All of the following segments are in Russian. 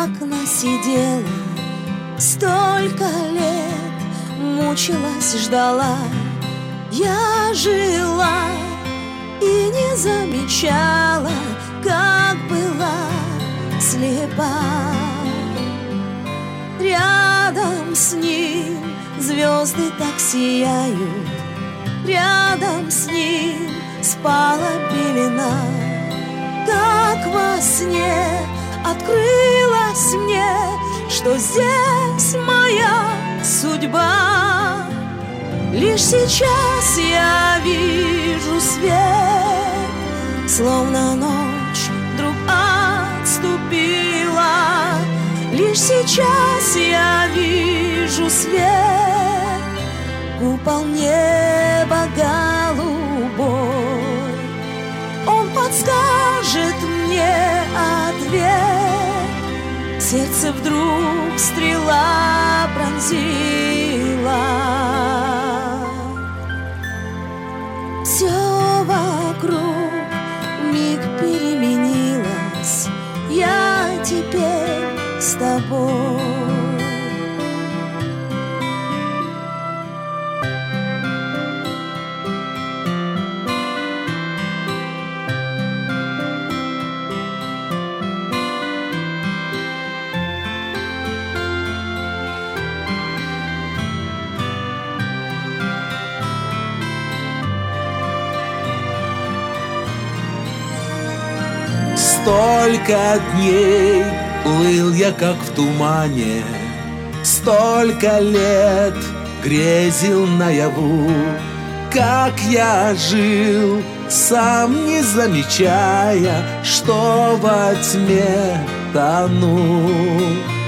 окна сидела, столько лет мучилась, ждала. Я жила и не замечала, как была слепа. Рядом с ним звезды так сияют, рядом с ним спала пелена. Как во сне открылось мне, что здесь моя судьба. Лишь сейчас я вижу свет, словно ночь вдруг отступила. Лишь сейчас я вижу свет, купол неба голубой. Он подскажет мне ответ. Сердце вдруг стрела пронзила. Все вокруг вмиг переменилось. Я теперь с тобой. Столько дней плыл я, как в тумане, столько лет грезил наяву, как я жил, сам не замечая, что во тьме тону.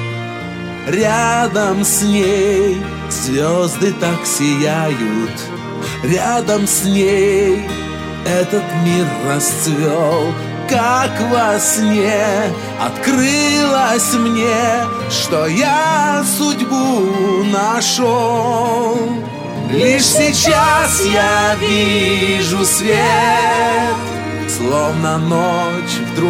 Рядом с ней звезды так сияют, рядом с ней этот мир расцвел. Как во сне открылось мне, что я судьбу нашел. Лишь сейчас я вижу свет, словно ночь вдруг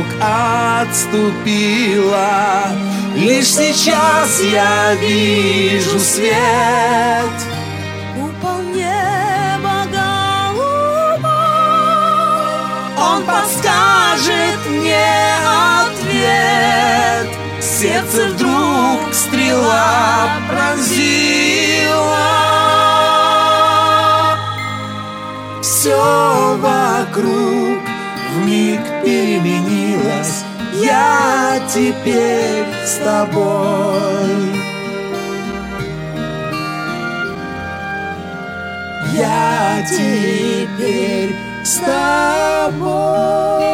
отступила. Лишь сейчас я вижу свет, купол неба голубой. Он подскажет мне ответ. Сердце вдруг стрела пронзила. все вокруг вмиг переменилось. Я теперь с тобой. Я теперь с тобой.